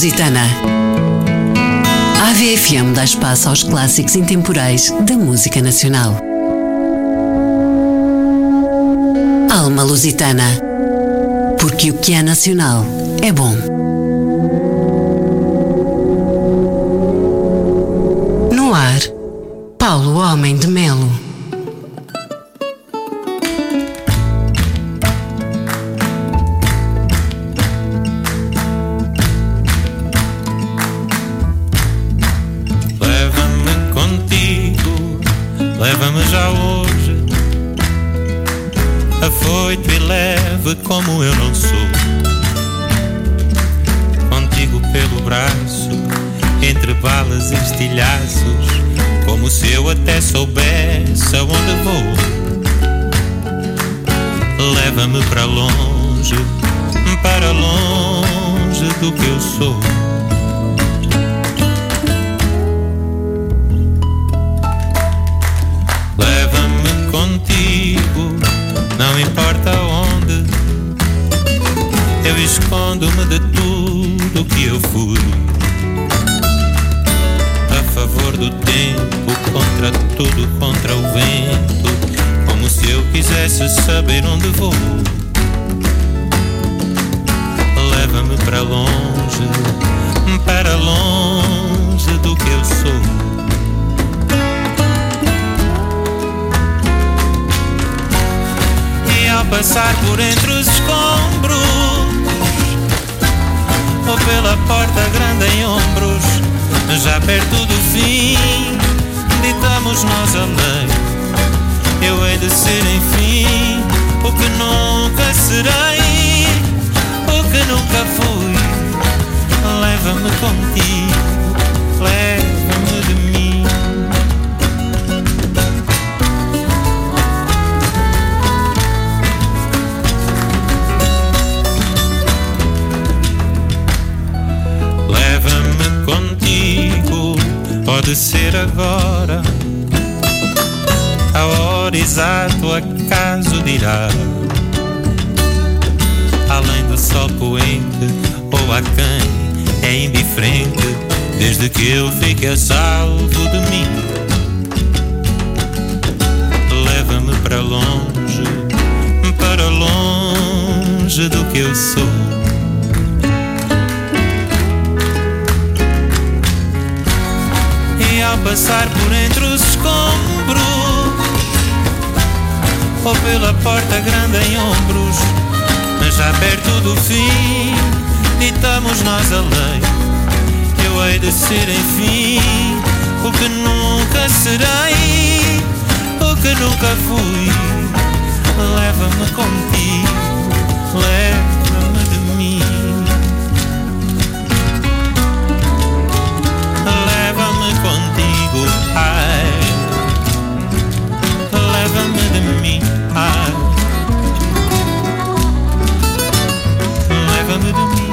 Lusitana. A AVFM dá espaço aos clássicos intemporais da música nacional. Alma Lusitana. Porque o que é nacional é bom. No ar, Paulo Homem de Melo. Leva-me contigo, leva-me já hoje, afoito e leve como eu não sou. Contigo pelo braço, entre balas e estilhaços, como se eu até soubesse aonde vou. Leva-me para longe do que eu sou. Leva-me contigo, não importa onde. Eu escondo-me de tudo que eu fui. A favor do tempo, contra tudo, contra o vento, como se eu quisesse saber onde vou. Leva-me para longe do que eu sou. E ao passar por entre os escombros, ou pela porta grande em ombros, já perto do fim, ditamos nós a lei. Eu hei de ser enfim o que nunca serei, o que nunca fui. Leva-me contigo, leva-me de mim. Leva-me contigo, pode ser agora, a hora exata o acaso dirá. Além do sol poente ou a quem é indiferente, desde que eu fique a salvo de mim. Leva-me para longe do que eu sou. E ao passar por entre os escombros, ou pela porta grande em ombros, já perto do fim, ditamos nós a lei. Eu hei de ser enfim o que nunca serei, o que nunca fui. Leva-me contigo, leva-me de mim. Leva-me contigo, ai, leva-me de mim, ai, leva-me de mim.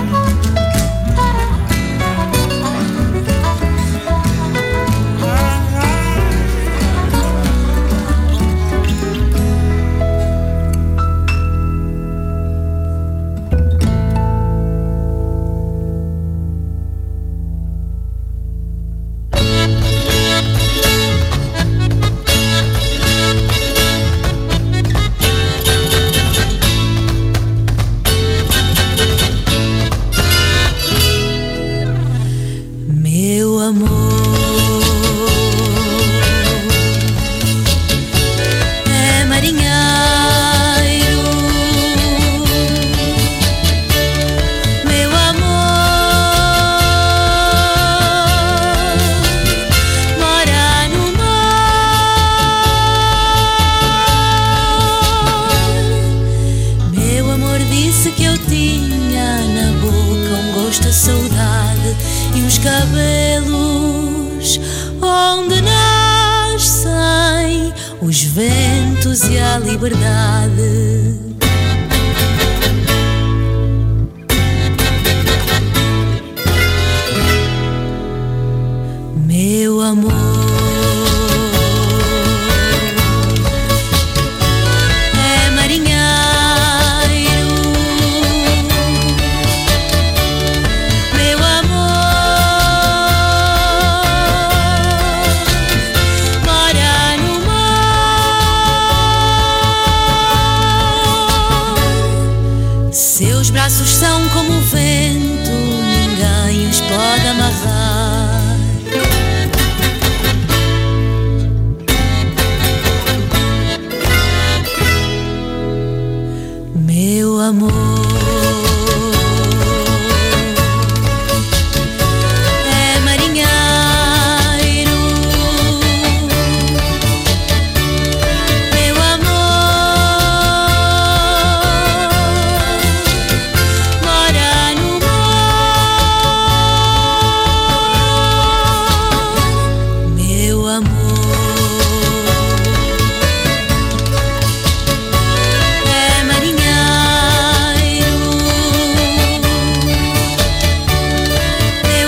Meu amor, marinheiro, meu amor. Seus braços são como o vento, ninguém os pode amarrar. Meu amor é marinheiro, meu amor mora no mar. Meu amor é marinheiro, meu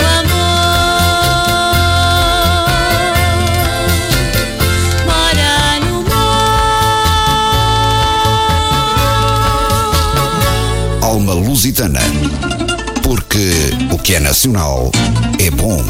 amor mora no mar. Alma lusitana, porque o que é nacional é bom.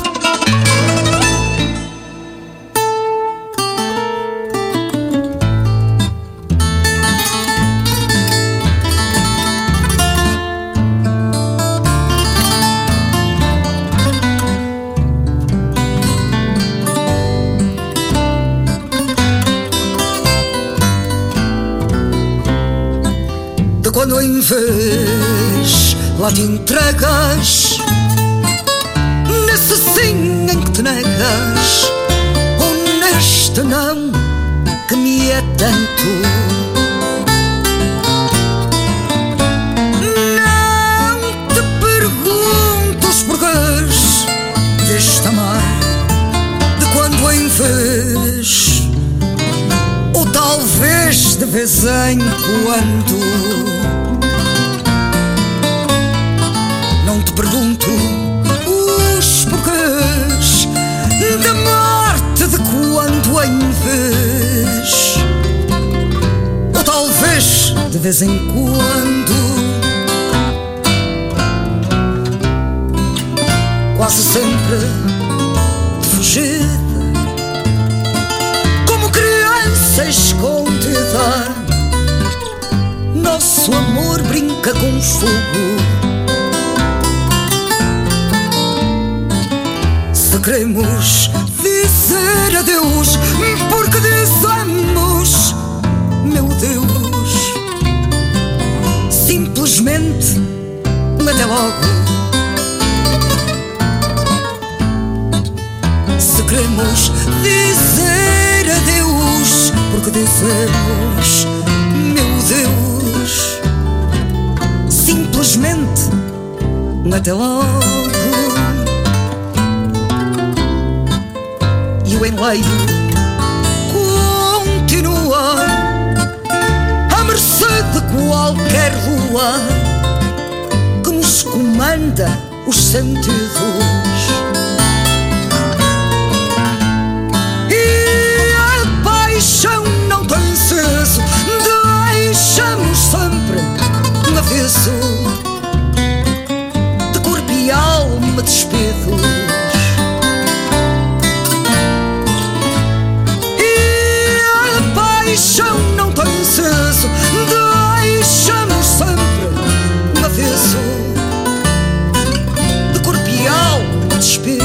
De quando em vez lá te entregas, nesse sim em que te negas, ou neste não que me é tanto. Não te pergunto os porquês deste amar, de quando em vez, ou talvez de vez em quando. Não te pergunto os porquês da morte de quando em vez, ou talvez de vez em quando. Quase sempre de fugir, como criança escondida. Nosso amor brinca com fogo. Se queremos dizer adeus, porque dizemos, meu Deus, simplesmente até logo. Se queremos dizer adeus, porque dizemos, meu Deus, simplesmente até logo. E o enleio continua à mercê de qualquer lua que nos comanda os sentidos. E a paixão não tem ceso, deixamos sempre um aviso de corpo e alma despidos. Paixão não tem ceso, deixamos sempre um aviso de corpo e alma despidos.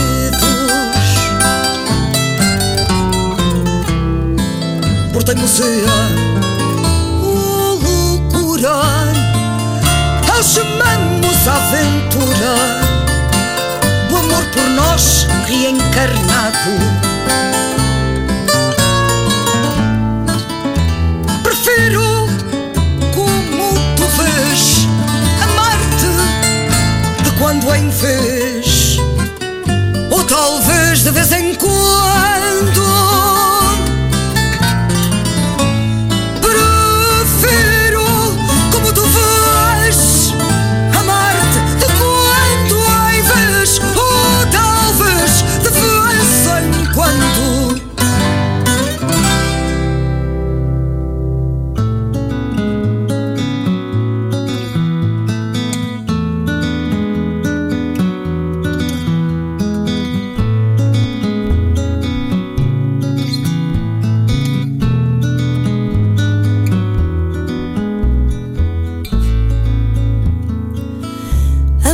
Por teimosia ou loucura, algemamos a aventura do amor por nós reencarnado. Prefiro, como tu vês, amar-te de quando em vez, ou talvez de vez em quando. Prefiro, como tu vês, amar-te de quando em vez, ou talvez de vez em quando.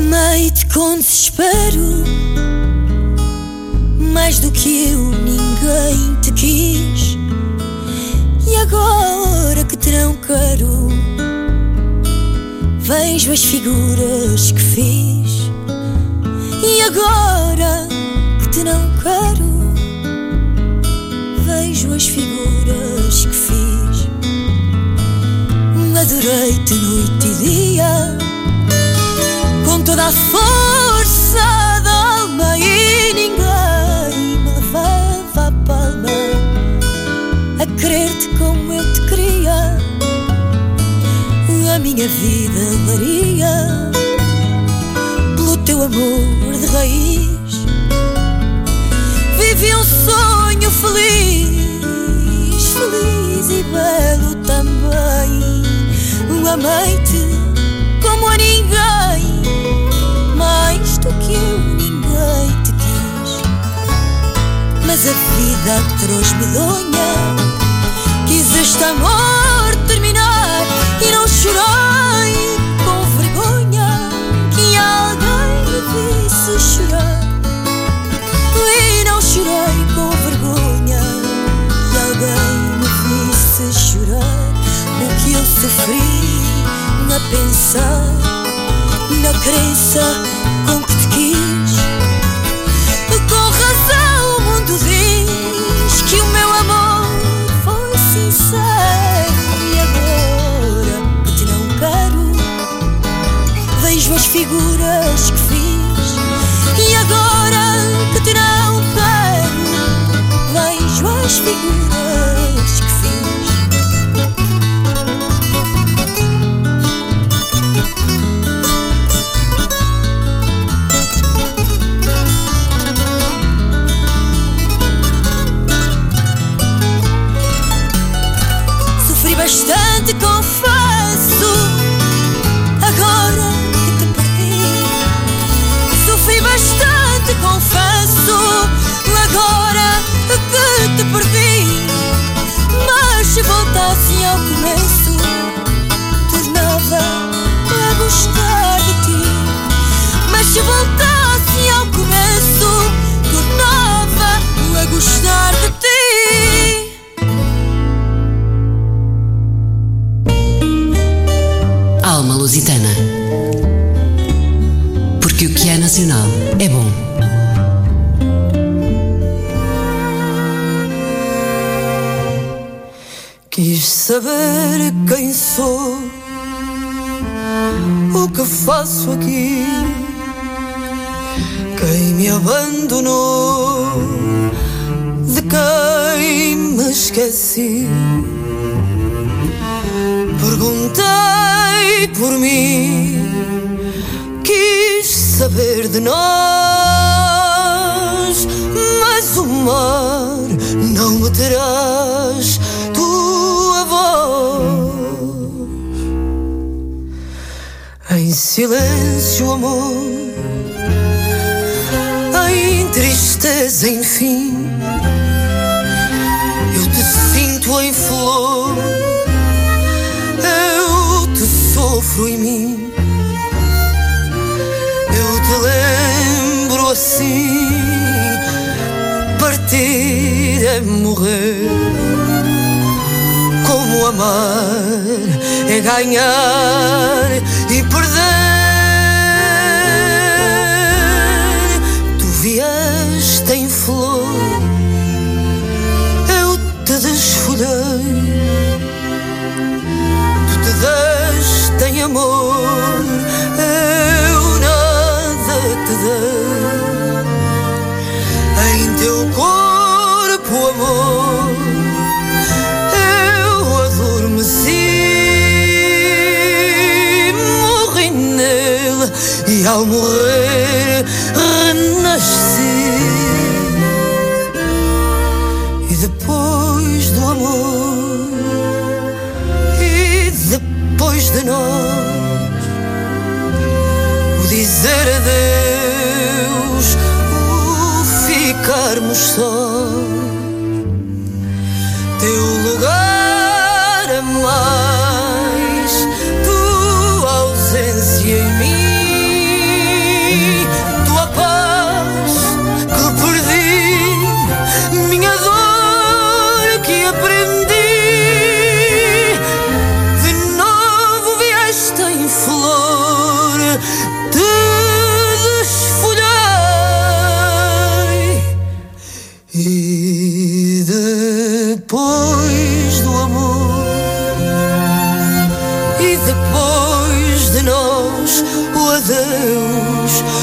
Amei-te com desespero, mais do que eu ninguém te quis. E agora que te não quero, vejo as figuras que fiz. E agora que te não quero, vejo as figuras que fiz. Adorei-te noite e dia, com toda a força da alma, e ninguém me levava a palma a querer-te como eu te queria. A minha vida varia pelo teu amor de raiz. Vivi um sonho feliz, feliz e belo também. Amei-te como a ninguém, mais do que eu ninguém te quis. Mas a vida atroz medonha quis este amor terminar, e não chorei com vergonha que alguém me visse chorar. E não chorei com vergonha que alguém me visse chorar. O que eu sofri a pensar na crença com que te quis. Com razão o mundo diz que o meu amor foi sincero. E agora que te não quero, vejo as figuras que fiz. E agora que te não quero, vejo as figuras que fiz. Bastante, confesso, agora que te perdi. Sofri bastante, confesso, agora que te perdi. Mas se voltasse ao começo, tornava a gostar de ti. Mas se voltasse ao começo, tornava a gostar de ti. Alma Lusitana, porque o que é nacional é bom. Quis saber quem sou, o que faço aqui, quem me abandonou, de quem me esqueci. Perguntei por mim, quis saber de nós, mas o mar não me terás tua voz. Em silêncio, amor, em tristeza, enfim, eu te sinto em flor, sofro em mim. Eu te lembro assim, partir é morrer. Como amar é ganhar e perder. Tu vieste em flor, eu te desfolhei. Tu te deste em amor, eu nada te dei. Em teu corpo, amor, eu adormeci. Morri nele e ao morrer renasci. E depois do amor, e depois de nós, o dizer adeus, o ficarmos sós. Teu lugar a mais, tua ausência em mim. adeus.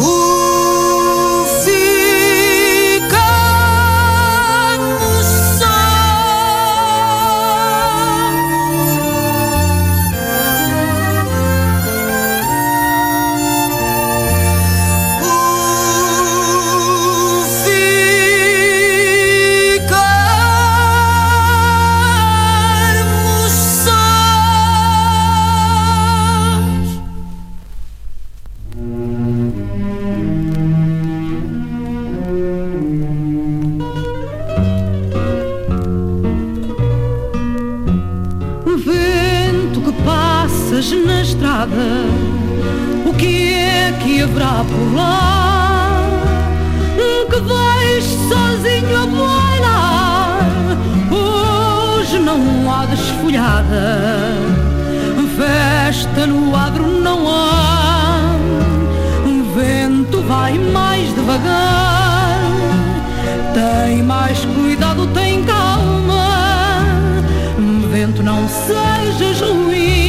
Na estrada, o que é que haverá por lá que vais sozinho a bailar? Hoje não há desfolhada, festa no adro não há, vento vai mais devagar, tem mais cuidado, tem calma, vento não sejas ruim.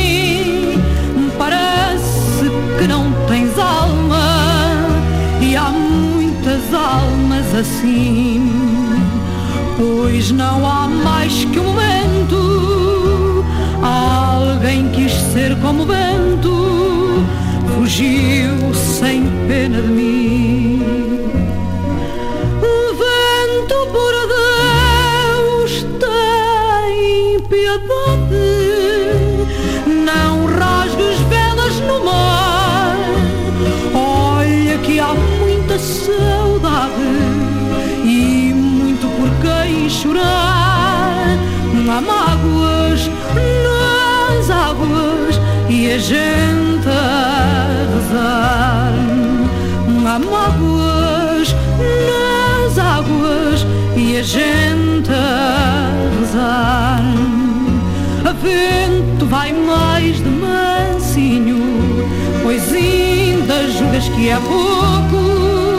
Parece que não tens alma e há muitas almas assim, pois não há mais que um momento. Alguém quis ser como o vento, fugiu sem pena de mim. O vento, por Deus, tem piedade, não rasgues velas no mar. Olha que há muita saudade e muito por quem chorar. Há mágoas nas águas e a gente a rezar. Há mágoas nas águas e a gente a rezar. A vento vai mais de mansinho, pois ainda julgas que é pouco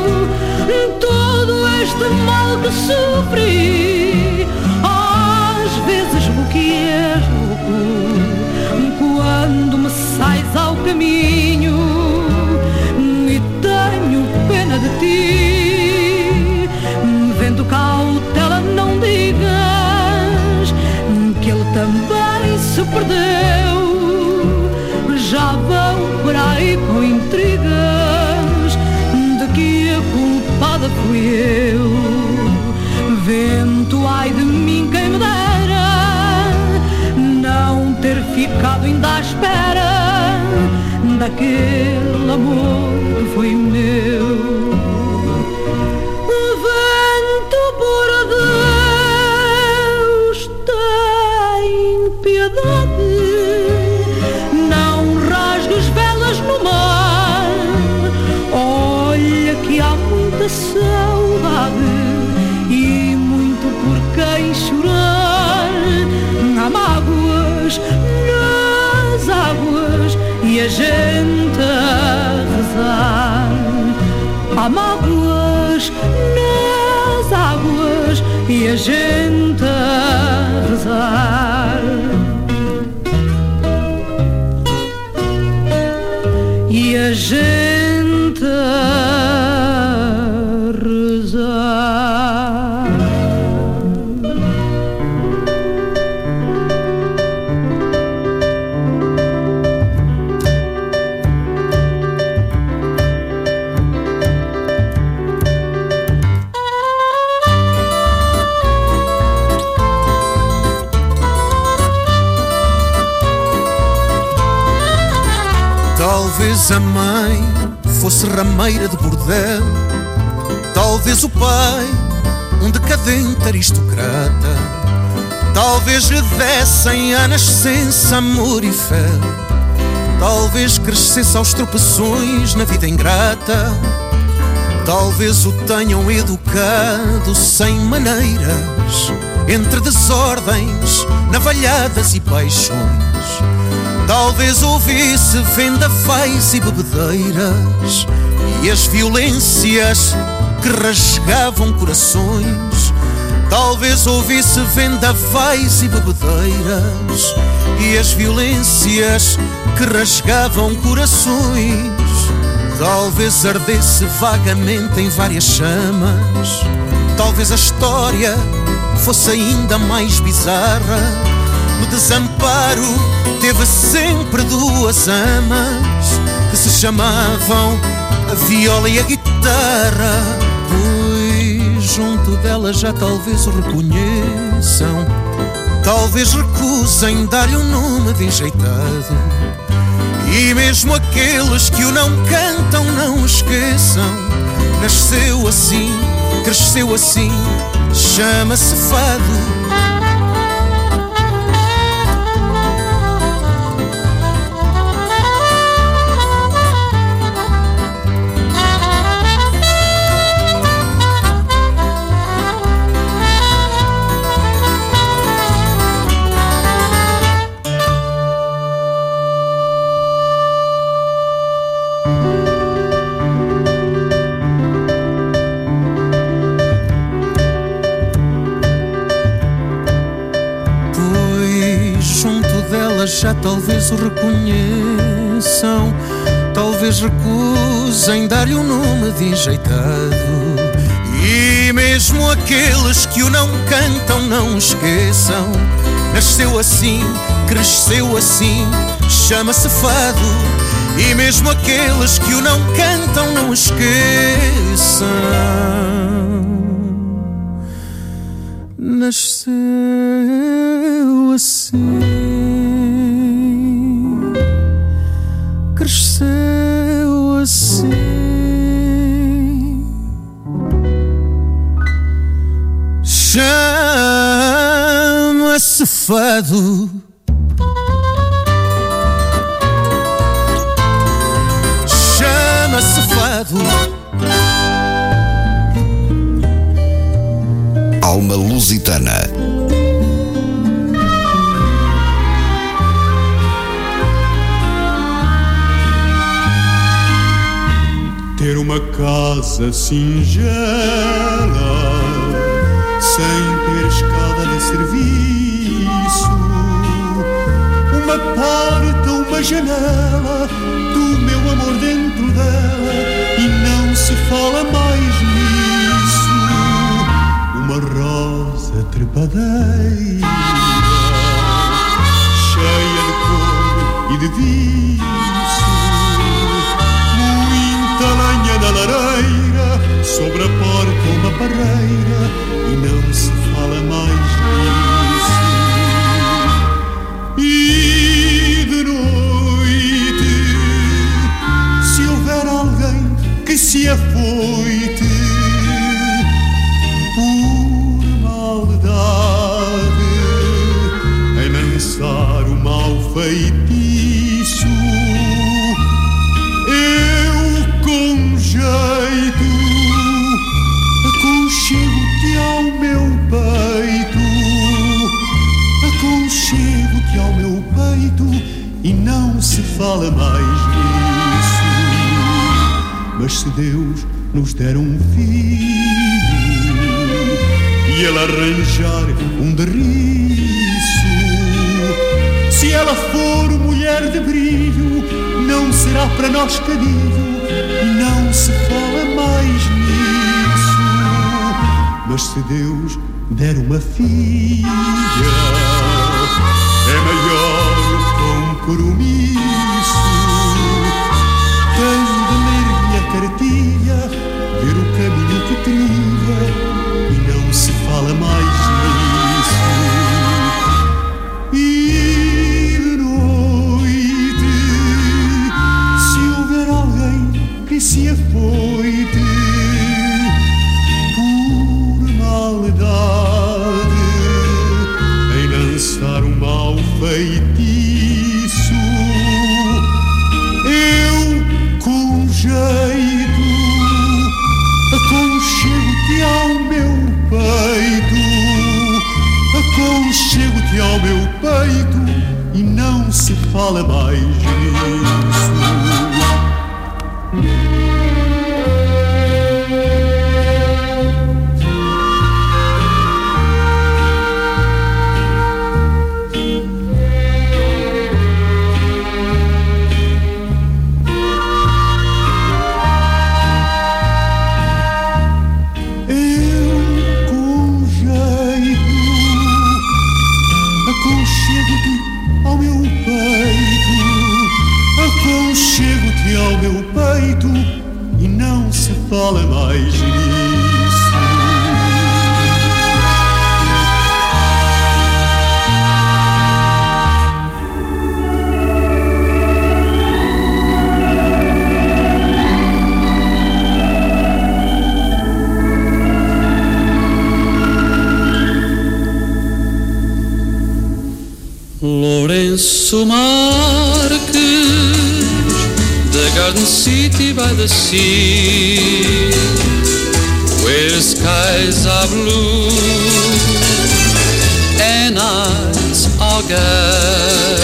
todo este mal que sofri. Às vezes julgo que és louco quando me sais ao caminho e tenho pena de ti. Vendo cautela, não digas que ele também se perdeu. Já vão por aí com intrigas de que a culpada fui eu. Vento, ai de mim, quem me dera não ter ficado ainda à espera daquele amor que foi meu. Vento, por Deus, tem piedade, não rasgues velas no mar. Olha que há muita saudade e muito por quem chorar. Há mágoas nas águas e a gente a rezar. Há mágoas nas águas e a gente a rezar. E a gente a rezar. Talvez a mãe fosse rameira de bordel, talvez o pai um decadente aristocrata, talvez lhe dessem à nascença amor e fé, talvez crescesse aos tropeções na vida ingrata, talvez o tenham educado sem maneiras, entre desordens, navalhadas e paixões. Talvez ouvisse vendavais e bebedeiras e as violências que rasgavam corações. Talvez ouvisse vendavais e bebedeiras e as violências que rasgavam corações. talvez ardesse vagamente em várias chamas. Talvez a história fosse ainda mais bizarra. No desamparo teve sempre duas amas que se chamavam a viola e a guitarra. Pois junto dela já talvez o reconheçam, talvez recusem dar-lhe um nome de enjeitado. E mesmo aqueles que o não cantam não esqueçam. Nasceu assim, cresceu assim, chama-se fado. Já talvez o reconheçam, talvez recusem dar-lhe um nome de enjeitado. E mesmo aqueles que o não cantam não esqueçam. Nasceu assim, cresceu assim, chama-se fado. E mesmo aqueles que o não cantam não esqueçam. Nasceu assim, cresceu assim, chama-se fado. Chama-se fado. Alma lusitana. Ter uma casa singela, sem ter escada de serviço, uma porta, uma janela, do meu amor dentro dela, e não se fala mais nisso. Uma rosa trepadeira, cheia de cor e de viço, muita lenha na lareira, sobre a porta uma barreira, e não se fala mais nisso. E de noite, se houver alguém que se afoite por maldade em lançar o mau feitiço, eu com jeito aconchego-te ao meu peito, aconchego-te ao meu peito, e não se fala mais nisso. Mas se Deus nos der um filho e ele arranjar um derriço, se ela for mulher de brilho, não será para nós cadilho, e não se fala mais nisso. Mas se Deus der uma filha, é maior compromisso. Tem de ler-lhe a cartilha, ver o caminho que trilha, e não se fala mais nisso. E de noite, se houver alguém que se afoite por maldade em lançar um mau feitiço, eu com jeito aconchego-te ao meu peito, aconchego-te ao meu peito, e não se fala mais nisso. fala mais nisso. Lourenço Marques, the garden city by the sea, where skies are blue and nights are gay.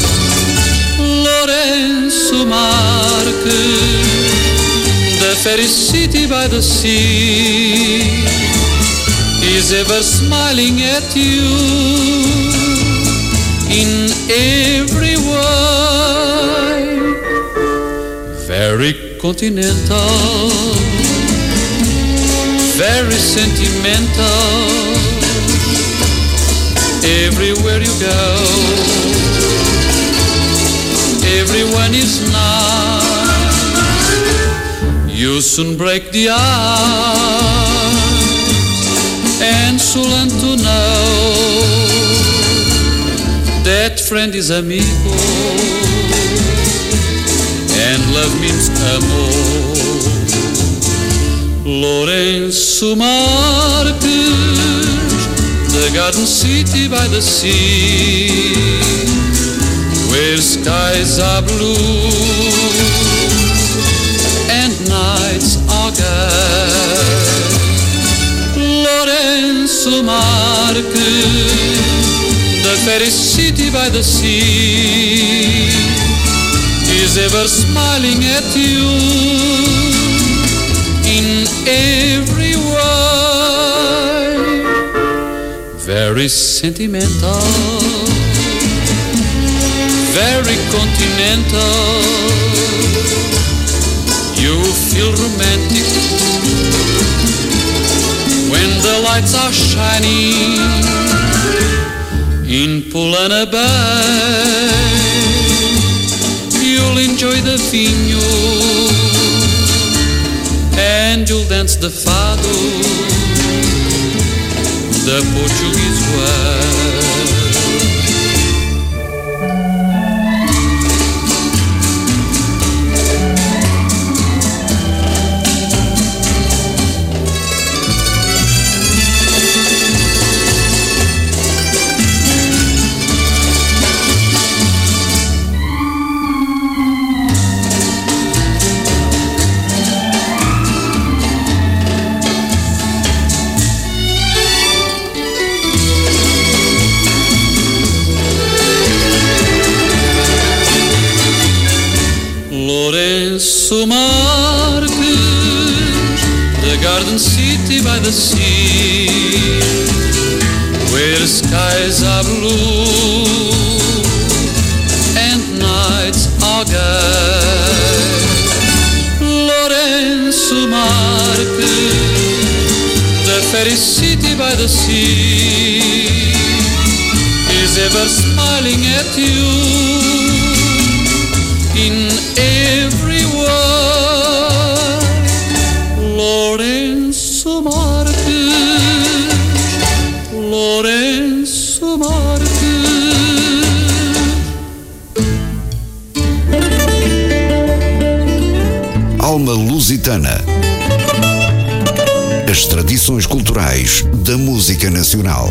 Lourenço Marques, the fairy city by the sea, is ever smiling at you in every way. Very continental, very sentimental. Everywhere you go, everyone is nice. You soon break the ice and so learn to know that friend is amigo and love means amor. Lourenço Marques, the garden city by the sea, where skies are blue and nights are gay. Lourenço Marques, the fairy city by the sea, is ever smiling at you in every way. Very sentimental, very continental. You feel romantic when the lights are shining in Pulana Bay. You'll enjoy the vinho and you'll dance the fado the Portuguese way. Lourenço Marques, the garden city by the sea, where skies are blue and nights are gay. Lourenço Marques, the fairy city by the sea, is ever smiling at you in every way. Lourenço Marques, Lourenço Marques. Alma Lusitana. As tradições culturais da música nacional.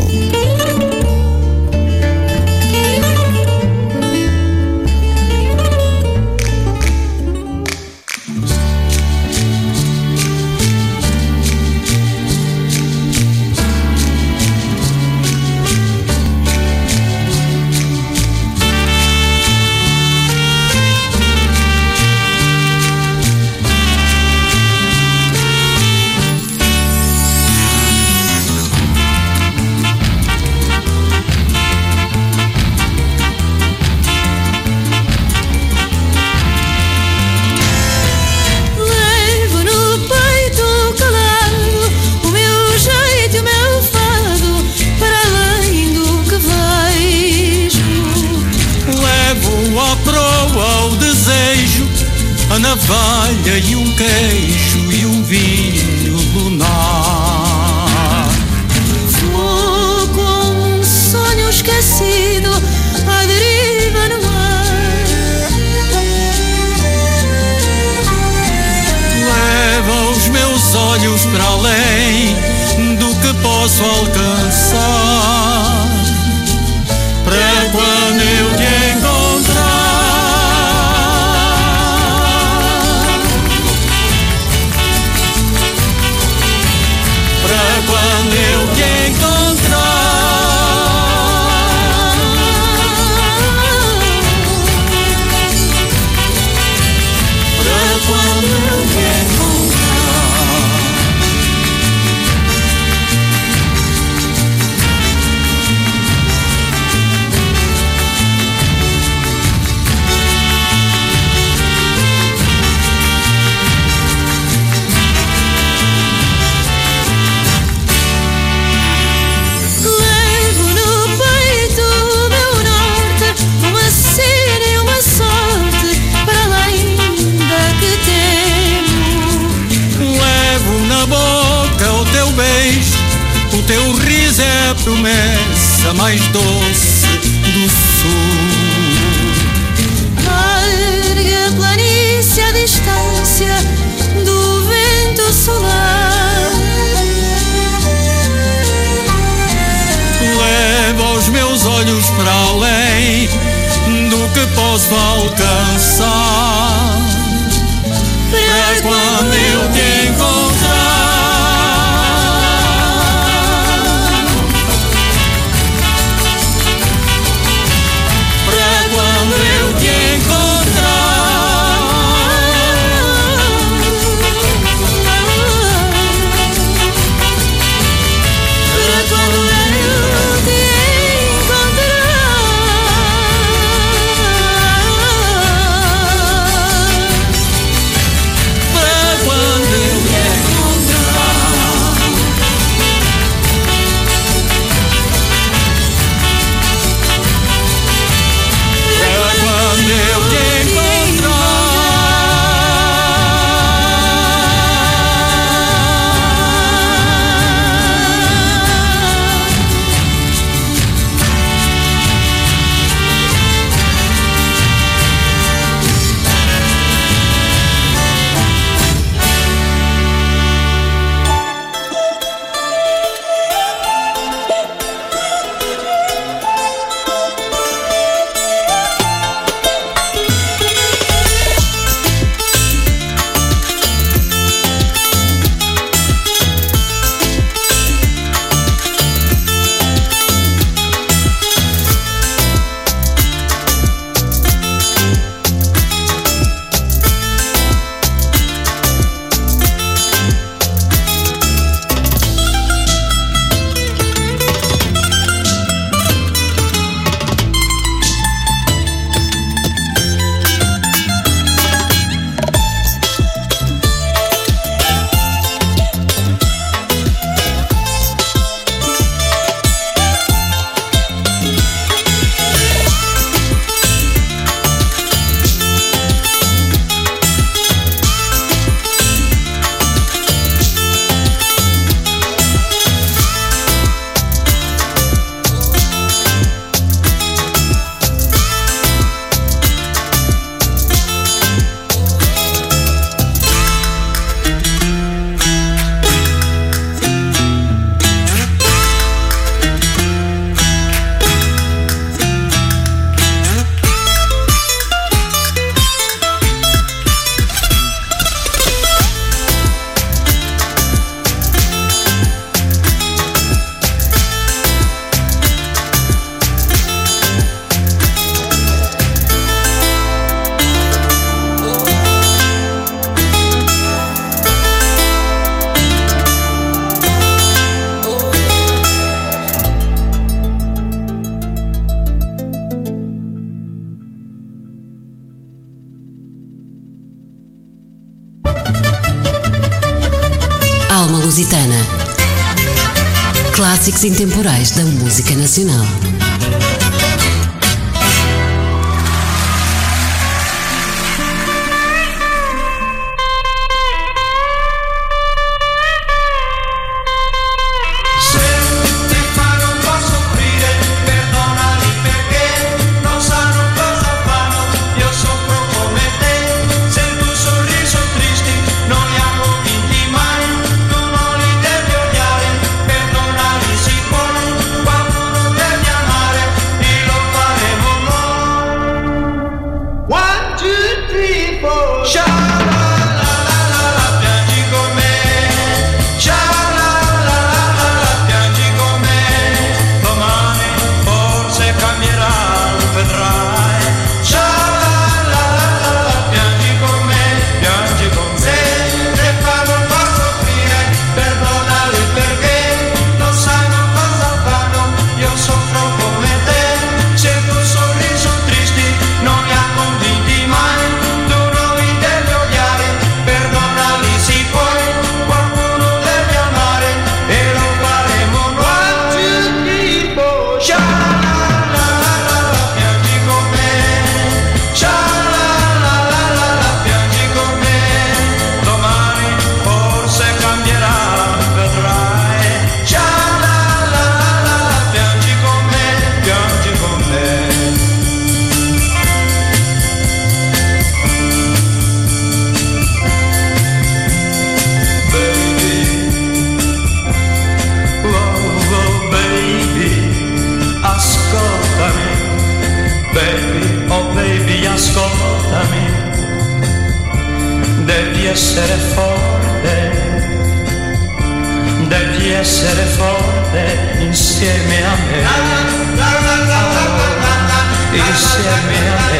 A navalha e um queijo e um vinho lunar. Vou como um sonho esquecido à deriva no mar. Leva os meus olhos para além do que posso alcançar, para quando eu te encontrar, para quando eu te encontrar, para quando eu te encontrar. O teu riso é a promessa mais doce do sul. Larga planície à distância do vento solar. Leva os meus olhos para além do que posso alcançar, para quando eu te encontrar. Alma Lusitana. Clássicos intemporais da música nacional. forte, devi essere forte insieme a me, insieme a me.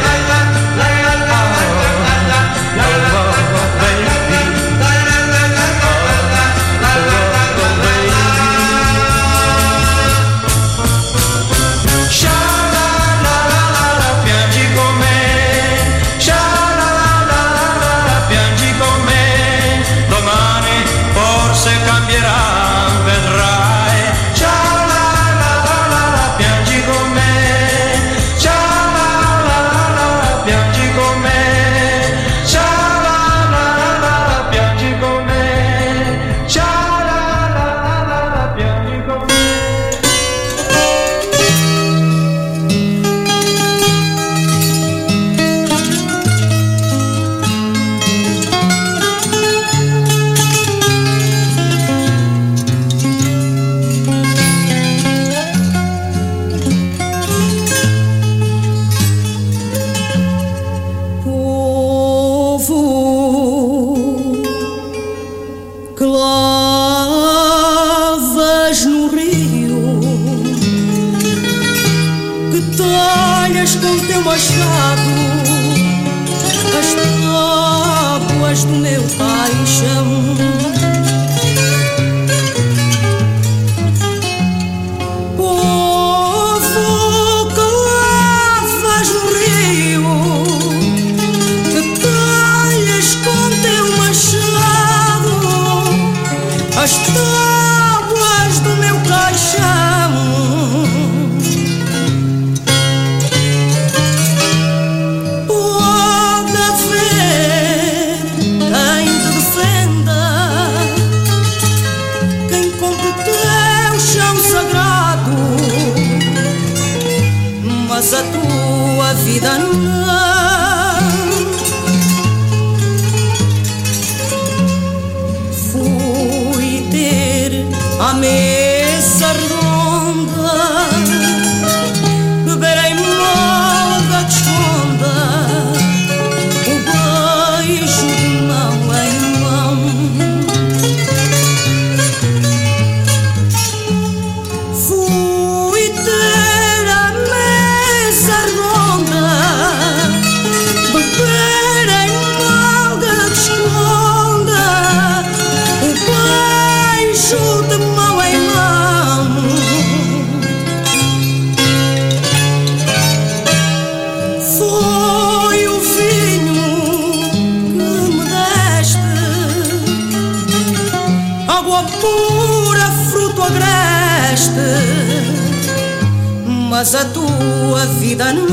Mas a tua vida não.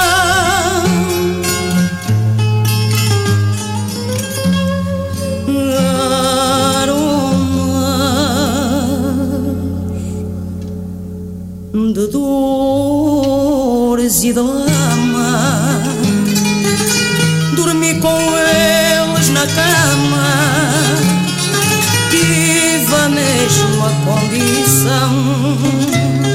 Aromas de dores e de lama, dormi com eles na cama, tive a mesma condição.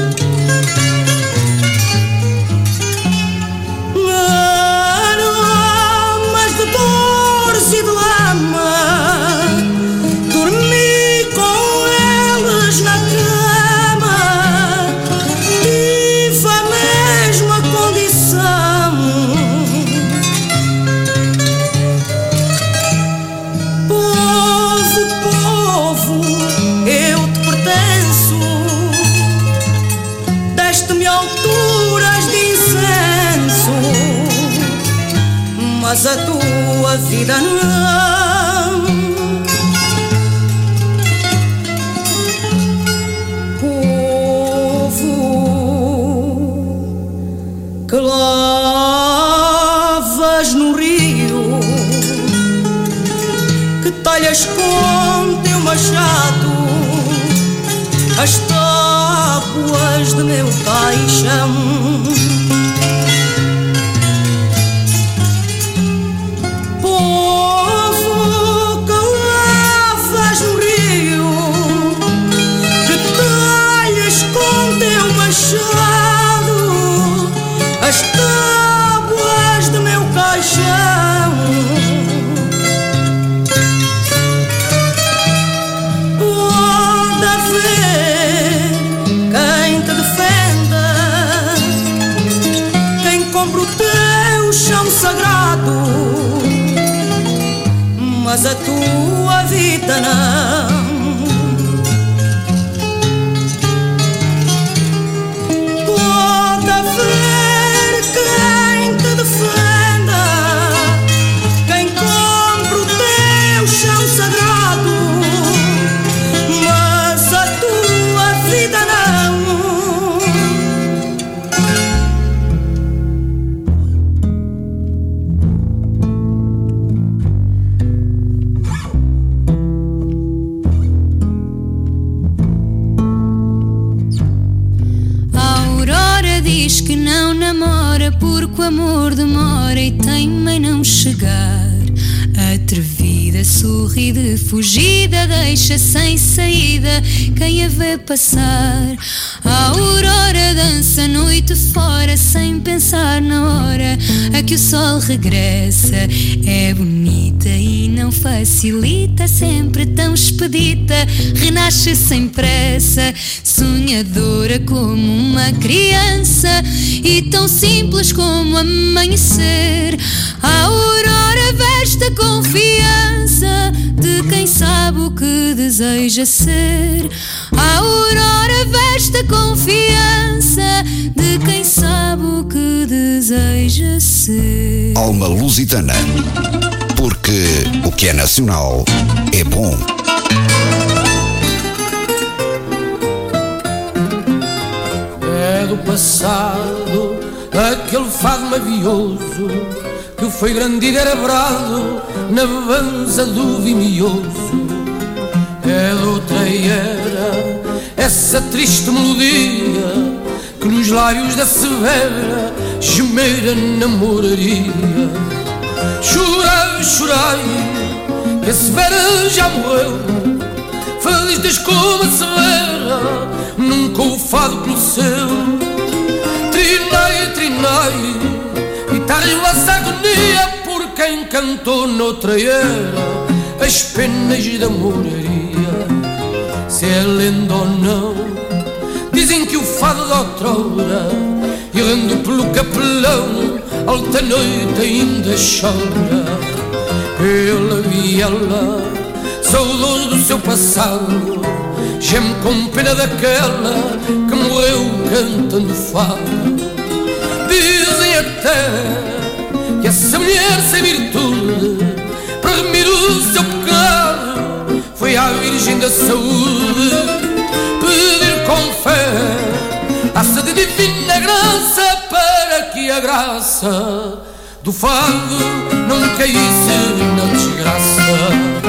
Mas a tua vida não. Povo que lavas no rio, que talhas com teu machado as tábuas de meu caixão. As tábuas do meu caixão. chão sagrado, mas a tua vida não. Pode haver quem te defenda, quem compre o teu chão sagrado, mas a tua vida não. Diz que não namora porque o amor demora e teima em não chegar. Atrevida, sorri de fugida, deixa sem saída quem a vê passar. A aurora dança a noite fora sem pensar na hora a que o sol regressa. É bonita e não facilita, sempre tão expedita, renasce sem pressa, sonhadora como uma criança e tão simples como amanhecer. A aurora veste a confiança de quem sabe o que deseja ser. A aurora veste a confiança de quem sabe o que deseja ser. Alma Lusitana, porque o que é nacional é bom. É do passado aquele fado mavioso que foi grande e garabrado na banza do vimioso. É de outra era essa triste melodia que nos lábios da severa gemeira namoraria. Chorai, chorai, que a severa já morreu, feliz como a severa, nunca o fado conheceu. Trinai, trinai, guitarra e vossa agonia por quem cantou noutra era as penas da moraria. Se é lenda ou não, dizem que o fado de outrora, errando pelo capelão, alta noite ainda chora. Pela viela, saudoso do seu passado, geme com pena daquela que morreu cantando fado. Dizem até que essa mulher sem virtude, para remir o seu pecado, foi à Virgem da Saúde pedir com fé taça de divina graça, para que a graça do fado não caísse na desgraça.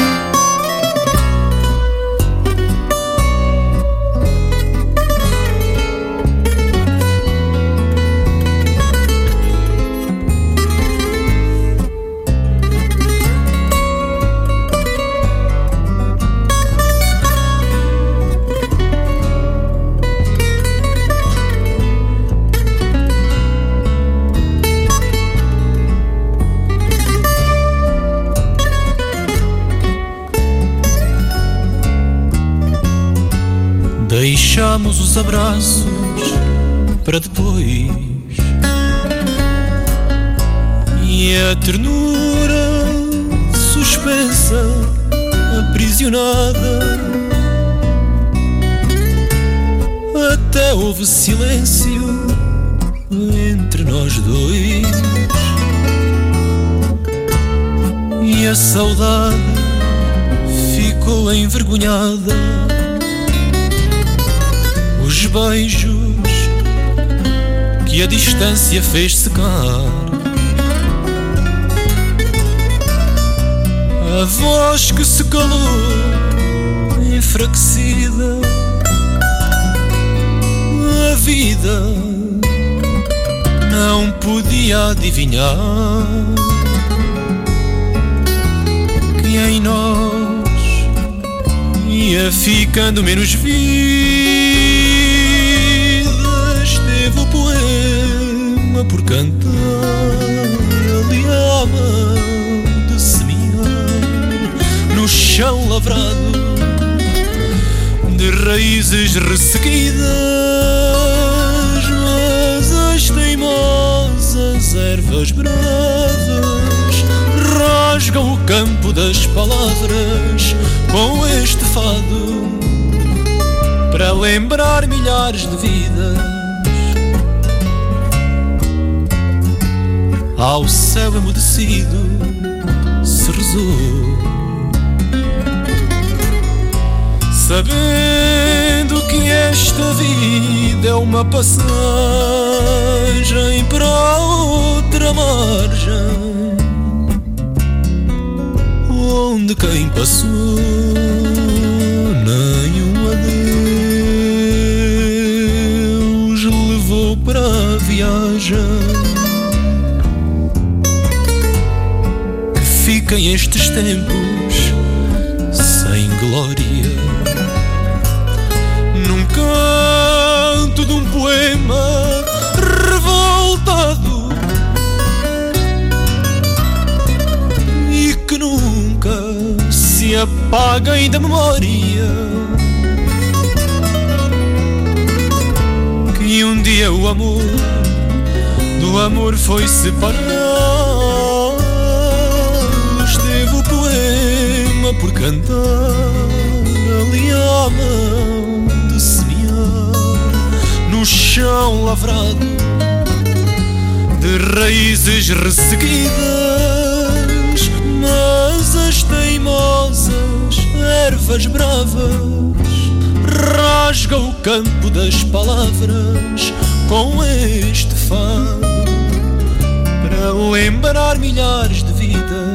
Deixamos os abraços para depois, e a ternura suspensa, aprisionada. Até houve silêncio entre nós dois, e a saudade ficou envergonhada. Os beijos que a distância fez secar, a voz que se calou enfraquecida, a vida não podia adivinhar que em nós ia ficando menos vida. Esteve o poema por cantar, ali à mão de semear no chão lavrado de raízes ressequidas, mas as teimosas ervas ervas bravas rasgam o campo das palavras com este fado para lembrar milhares de vidas. Ao céu emudecido se rezou, sabendo que esta vida é uma passagem para outra margem, onde quem passou nenhum adeus levou para a viagem. Que fiquem estes tempos sem glória num canto de um poema revoltado e que nunca se apaguem da memória. Que um dia o amor do amor foi separado, esteve o poema por cantar ali à mão de semear no chão lavrado de raízes ressequidas. Mas as teimosas ervas bravas rasgam o campo das palavras com este fado para lembrar milhares de vidas.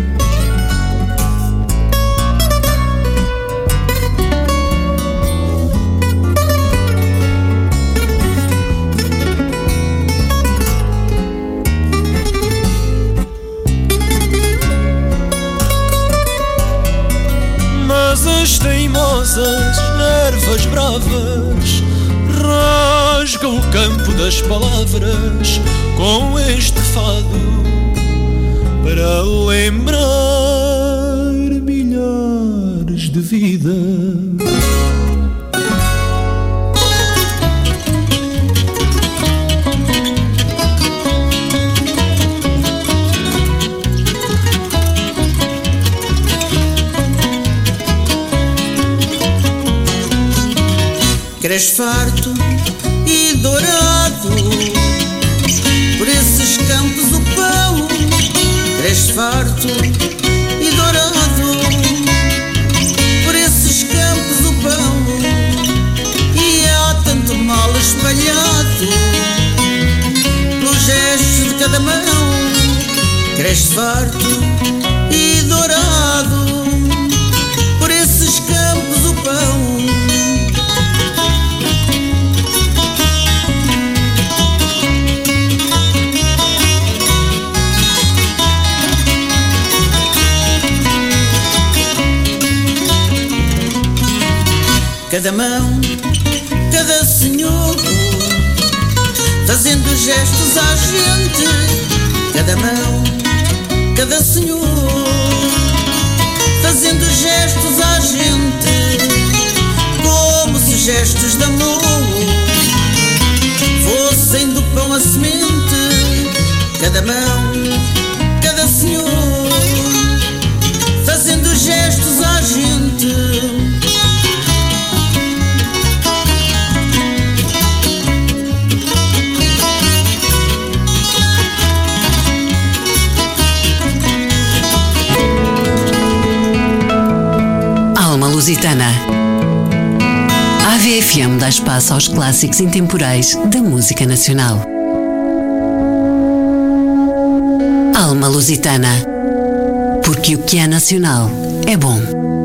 Mas as teimosas ervas bravas rasgam o campo das palavras com este fado para lembrar milhares de vidas. Cresce farto e dourado, por esses campos o pão. Cresce farto e dourado, por esses campos o pão. E há tanto mal espalhado nos gestos de cada mão. Cresce farto e dourado, por esses campos o pão. Cada mão, cada senhor, fazendo gestos à gente. Cada mão, cada senhor, fazendo gestos à gente, como se gestos de amor fossem do pão a semente. Cada mão, cada senhor, fazendo gestos à gente. Lusitana. A AVFM dá espaço aos clássicos intemporais da música nacional. Alma Lusitana. Porque o que é nacional é bom.